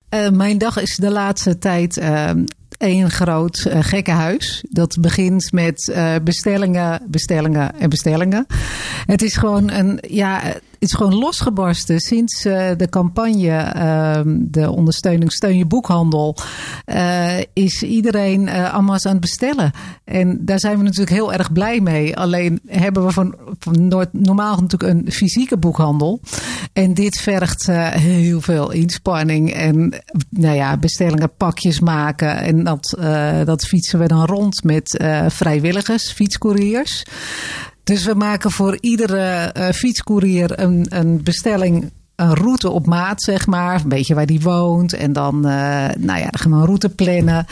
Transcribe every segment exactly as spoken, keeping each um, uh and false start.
Uh, mijn dag is de laatste tijd uh, één groot uh, gekkenhuis. Dat begint met uh, bestellingen, bestellingen en bestellingen. Het is gewoon een, ja, het is gewoon losgebarsten sinds uh, de campagne, uh, de ondersteuning Steun je Boekhandel, uh, is iedereen uh, allemaal aan het bestellen. En daar zijn we natuurlijk heel erg blij mee. Alleen hebben we van, van normaal natuurlijk een fysieke boekhandel. En dit vergt uh, heel veel inspanning en nou ja, bestellingen, pakjes maken. En dat, uh, dat fietsen we dan rond met uh, vrijwilligers, fietscouriers. Dus we maken voor iedere uh, fietscourier een, een bestelling, een route op maat, zeg maar. Een beetje waar die woont. En dan, uh, nou ja, dan gaan we een route plannen.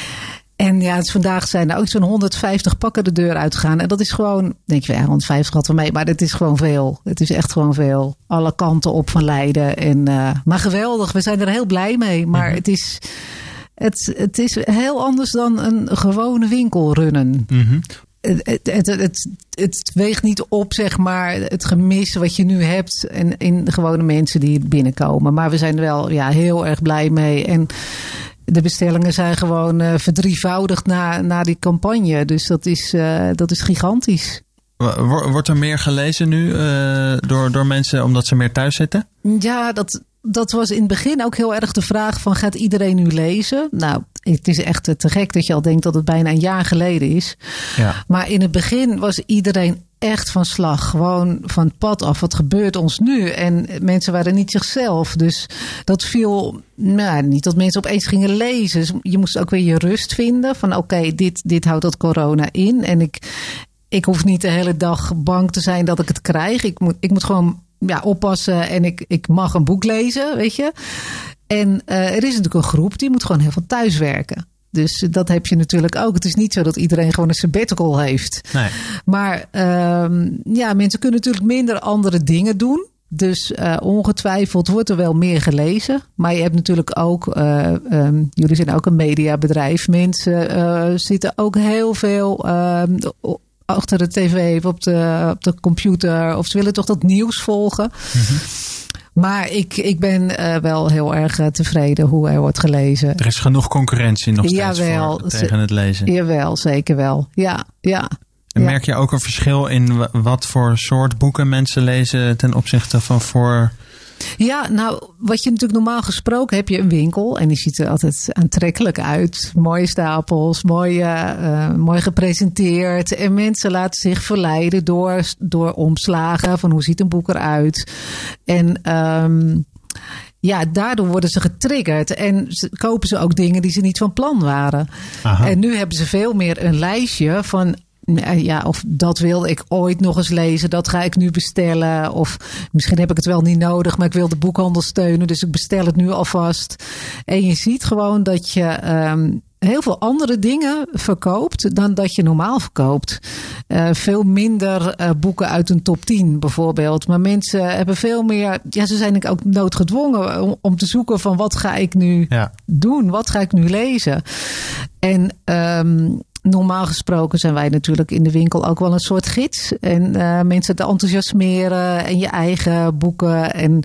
En ja, dus vandaag zijn er ook zo'n honderdvijftig pakken de deur uitgegaan. En dat is gewoon, denk je, ja, honderdvijftig had we mee. Maar het is gewoon veel. Het is echt gewoon veel. Alle kanten op van Leiden. En, uh, maar geweldig, we zijn er heel blij mee. Maar mm-hmm. het is... Het, het is heel anders dan een gewone winkel runnen. Mm-hmm. Het, het, het, het, het weegt niet op, zeg maar, het gemis wat je nu hebt in, in de gewone mensen die binnenkomen. Maar we zijn er wel ja, heel erg blij mee. En de bestellingen zijn gewoon uh, verdrievoudigd na, na die campagne. Dus dat is, uh, dat is gigantisch. Wordt er meer gelezen nu uh, door, door mensen omdat ze meer thuis zitten? Ja, dat... Dat was in het begin ook heel erg de vraag van, gaat iedereen nu lezen? Nou, het is echt te gek dat je al denkt dat het bijna een jaar geleden is. Ja. Maar in het begin was iedereen echt van slag. Gewoon van het pad af. Wat gebeurt ons nu? En mensen waren niet zichzelf. Dus dat viel, nou, niet dat mensen opeens gingen lezen. Dus je moest ook weer je rust vinden. Van oké, okay, dit, dit houdt dat corona in. En ik, ik hoef niet de hele dag bang te zijn dat ik het krijg. Ik moet, ik moet gewoon... Ja, oppassen en ik, ik mag een boek lezen, weet je. En uh, er is natuurlijk een groep die moet gewoon heel veel thuiswerken. Dus dat heb je natuurlijk ook. Het is niet zo dat iedereen gewoon een sabbatical heeft. Nee. Maar uh, ja, mensen kunnen natuurlijk minder andere dingen doen. Dus uh, ongetwijfeld wordt er wel meer gelezen. Maar je hebt natuurlijk ook, uh, um, jullie zijn ook een mediabedrijf. Mensen uh, zitten ook heel veel... Uh, achter de tv of op de, op de computer. Of ze willen toch dat nieuws volgen. Mm-hmm. Maar ik, ik ben uh, wel heel erg uh, tevreden hoe er wordt gelezen. Er is genoeg concurrentie nog steeds jawel, voor, tegen het lezen. Jawel, zeker wel. Ja, ja. En ja. merk je ook een verschil in wat voor soort boeken mensen lezen ten opzichte van voor... Ja, nou, wat je natuurlijk normaal gesproken heb je een winkel. En die ziet er altijd aantrekkelijk uit. Mooie stapels, mooi, uh, mooi gepresenteerd. En mensen laten zich verleiden door, door omslagen. Van hoe ziet een boek eruit. En... Um, ja, daardoor worden ze getriggerd. En ze, kopen ze ook dingen die ze niet van plan waren. Aha. En nu hebben ze veel meer een lijstje van... Ja, of dat wilde ik ooit nog eens lezen. Dat ga ik nu bestellen. Of misschien heb ik het wel niet nodig, maar ik wil de boekhandel steunen. Dus ik bestel het nu alvast. En je ziet gewoon dat je um, heel veel andere dingen verkoopt dan dat je normaal verkoopt. Uh, veel minder uh, boeken uit een top tien bijvoorbeeld. Maar mensen hebben veel meer... Ja, ze zijn ook noodgedwongen om, om te zoeken van wat ga ik nu ja. doen? Wat ga ik nu lezen? En... Um, normaal gesproken zijn wij natuurlijk in de winkel ook wel een soort gids. En uh, mensen te enthousiasmeren en je eigen boeken. En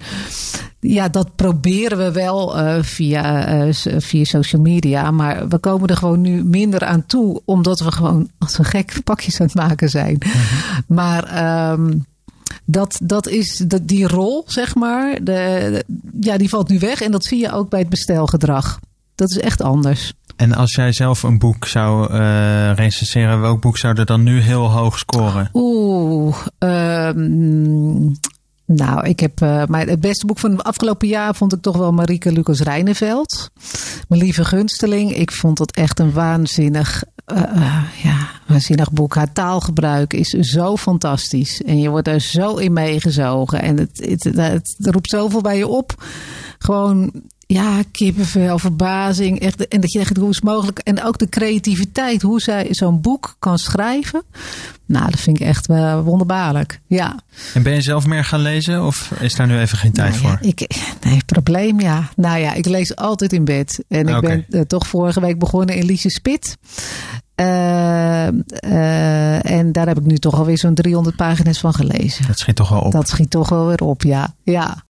ja, dat proberen we wel uh, via, uh, via social media. Maar we komen er gewoon nu minder aan toe. Omdat we gewoon als een gek pakjes aan het maken zijn. Mm-hmm. Maar... Um, Dat, dat is de, die rol, zeg maar. De, de, ja, die valt nu weg. En dat zie je ook bij het bestelgedrag. Dat is echt anders. En als jij zelf een boek zou uh, recenseren, welk boek zou er dan nu heel hoog scoren? Oeh, um, nou, ik heb uh, maar het beste boek van het afgelopen jaar vond ik toch wel Marieke Lucas Rijneveld. Mijn lieve gunsteling. Ik vond dat echt een waanzinnig, uh, uh, ja, waanzinnig boek. Haar taalgebruik is zo fantastisch. En je wordt er zo in meegezogen. En het, het, het, het roept zoveel bij je op. Gewoon... Ja, kippenvel, verbazing. Echt, en dat je denkt, hoe is het mogelijk? En ook de creativiteit, hoe zij zo'n boek kan schrijven. Nou, dat vind ik echt uh, wonderbaarlijk. Ja. En ben je zelf meer gaan lezen? Of is daar nu even geen tijd nou, voor? Ja, ik, nee, probleem ja. Nou ja, ik lees altijd in bed. En ik okay. ben uh, toch vorige week begonnen in Liesje Spit. Uh, uh, en daar heb ik nu toch alweer zo'n driehonderd pagina's van gelezen. Dat schiet toch wel op? Dat schiet toch wel weer op, ja. Ja.